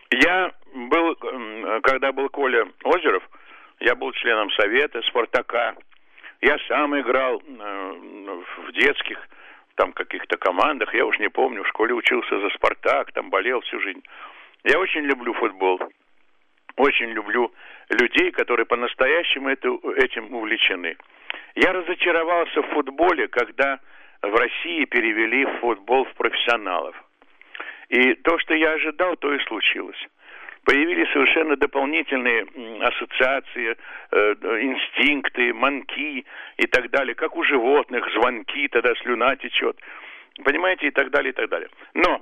Я был, когда был Коля Озеров, я был членом совета «Спартака». Я сам играл в детских там каких-то командах, я уж не помню, в школе учился за «Спартак», там болел всю жизнь. Я очень люблю футбол, очень люблю людей, которые по-настоящему этим увлечены. Я разочаровался в футболе, когда в России перевели футбол в профессионалов. И то, что я ожидал, то и случилось. Появились совершенно дополнительные ассоциации, инстинкты, манки и так далее. Как у животных, звонки, тогда слюна течет. Понимаете, и так далее, и так далее. Но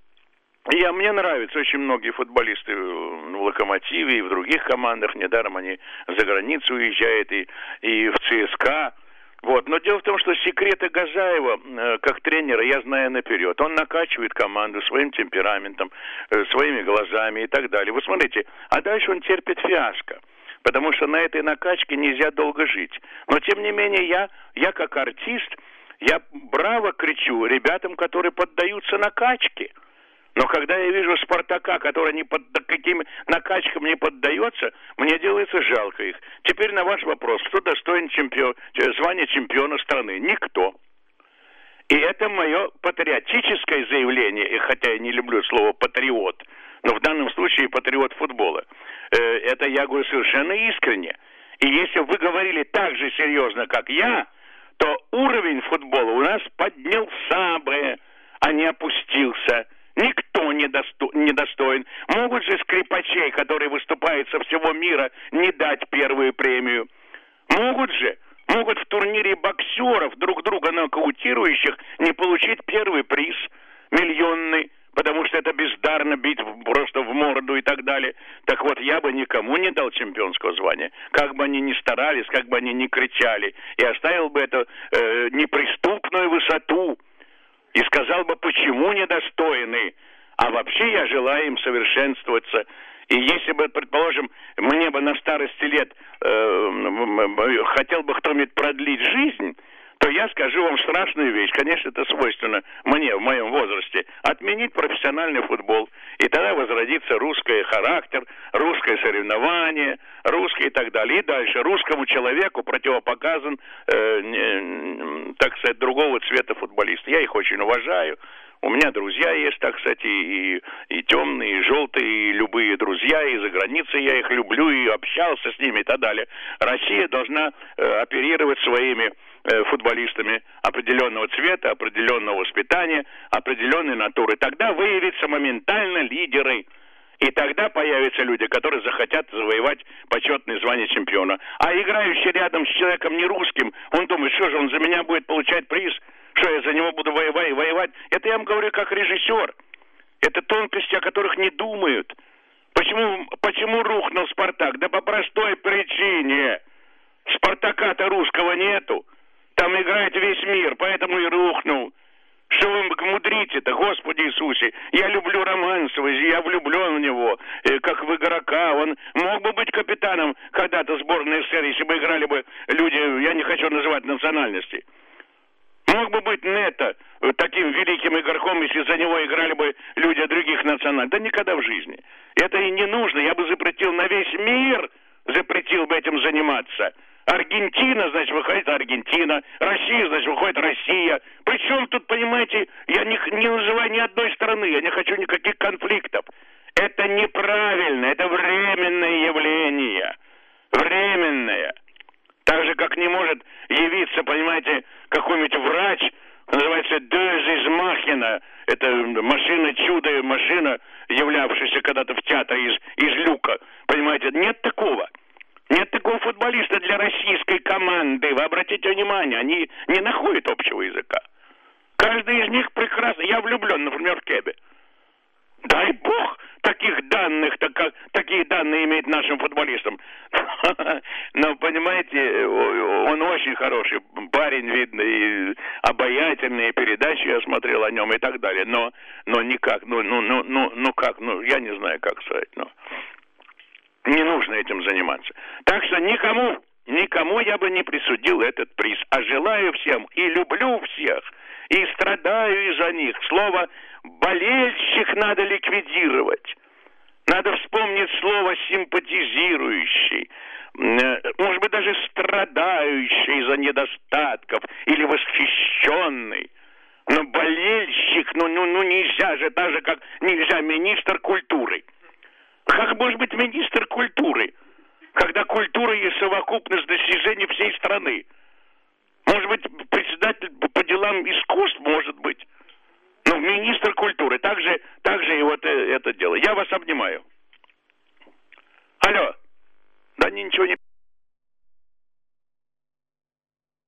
мне нравятся очень многие футболисты в «Локомотиве» и в других командах. Недаром они за границу уезжают и в ЦСКА. Вот. Но дело в том, что секреты Газаева как тренера я знаю наперед. Он накачивает команду своим темпераментом, своими глазами и так далее. Вы смотрите, а дальше он терпит фиаско. Потому что на этой накачке нельзя долго жить. Но тем не менее я как артист, я браво кричу ребятам, которые поддаются накачке. Но когда я вижу «Спартака», который ни под каким накачкам не поддается, мне делается жалко их. Теперь на ваш вопрос, кто достоин звания чемпиона страны? Никто. И это мое патриотическое заявление, и хотя я не люблю слово «патриот», но в данном случае патриот футбола. Это я говорю совершенно искренне. И если вы говорили так же серьезно, как я, то уровень футбола у нас поднялся бы, а не опустился. Никто не достоин. Могут же скрипачей, которые выступают со всего мира, не дать первую премию? Могут же. Могут в турнире боксеров, друг друга нокаутирующих, не получить первый приз миллионный, потому что это бездарно бить просто в морду и так далее. Так вот, я бы никому не дал чемпионского звания. Как бы они ни старались, как бы они ни кричали. И оставил бы эту неприступную высоту. И сказал бы, почему недостойны. А вообще я желаю им совершенствоваться. И если бы, предположим, мне бы на старости лет хотел бы кто-нибудь продлить жизнь, то я скажу вам страшную вещь. Конечно, это свойственно мне в моем возрасте. Отменить профессиональный футбол. И тогда возродится русский характер, русское соревнование, русский и так далее. И дальше русскому человеку противопоказан, так сказать, другого цвета футболист. Я их очень уважаю. У меня друзья есть, так сказать, и темные, и желтые, и любые друзья, и за границей я их люблю, и общался с ними и так далее. Россия должна оперировать своими футболистами определенного цвета, определенного воспитания, определенной натуры. Тогда выявятся моментально лидеры. И тогда появятся люди, которые захотят завоевать почетное звание чемпиона. А играющий рядом с человеком не русским, он думает, что же он за меня будет получать приз, что я за него буду воевать. Это я вам говорю как режиссер. Это тонкости, о которых не думают. Почему рухнул «Спартак»? Да по простой причине. «Спартака»-то русского нету. Там играет весь мир, поэтому и рухнул. Что вы мудрите-то, Господи Иисусе? Я люблю Романцева, я влюблен в него, как в игрока. Он мог бы быть капитаном когда-то сборной СССР, если бы играли бы люди, я не хочу называть национальности. Мог бы быть Нето таким великим игроком, если за него играли бы люди других национальностей. Да никогда в жизни. Это и не нужно. Я бы запретил на весь мир, запретил бы этим заниматься. Аргентина, значит, выходит Аргентина. Россия, значит, выходит Россия. Причем тут, понимаете, я не называю ни одной страны, я не хочу никаких конфликтов. Это неправильно, это временное явление. Временное. Так же, как не может явиться, понимаете, какой-нибудь врач, называется «Дез из Махина». Это машина чудо, машина, являвшаяся когда-то в театре из люка. Понимаете, нет такого. Нет такого футболиста для российской команды. Вы обратите внимание, они не находят общего языка. Каждый из них прекрасно. Я влюблен, например, в Кебе. Дай бог таких данных, такие данные иметь нашим футболистам. Но, понимаете, он очень хороший парень, видно, и обаятельные передачи я смотрел о нем и так далее. Но никак, я не знаю, как сказать, но не нужно этим заниматься. Так что никому я бы не присудил этот приз. А желаю всем и люблю всех, и страдаю из-за них. Слово «болельщик» надо ликвидировать. Надо вспомнить слово «симпатизирующий», может быть, даже страдающий из-за недостатков или восхищенный. Но болельщик, ну нельзя же, так же, как нельзя министр культуры. Как может быть министр культуры, когда культура есть совокупность достижений всей страны? Может быть, председатель по делам искусств, может быть. Но министр культуры, также и вот это дело. Я вас обнимаю. Алло. Да ничего не